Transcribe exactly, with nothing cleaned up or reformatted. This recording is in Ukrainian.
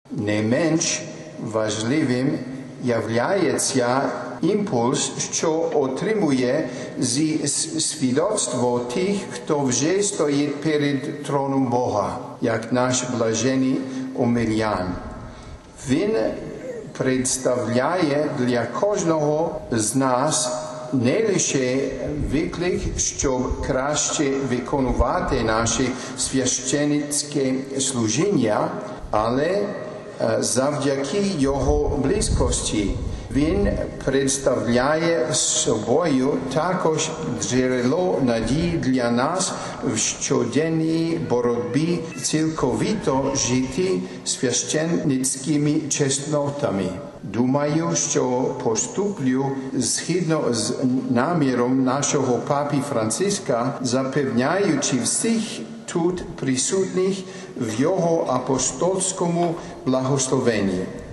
Не менш важливим являється імпульс, що отримує зі свідоцтво тих, хто вже стоїть перед троном Бога, як наш блажений Омелян. Він представляє для кожного з нас не лише виклик, щоб краще виконувати наше священницьке служіння, але завдяки його близькості він представляє собою також джерело надії для нас в щоденній боротьбі цілковито жити священницькими чеснотами. Думаю, що поступлю згідно з наміром нашого папи Франциска, запевняючи всіх тут присутніх в його апостольському благословенні.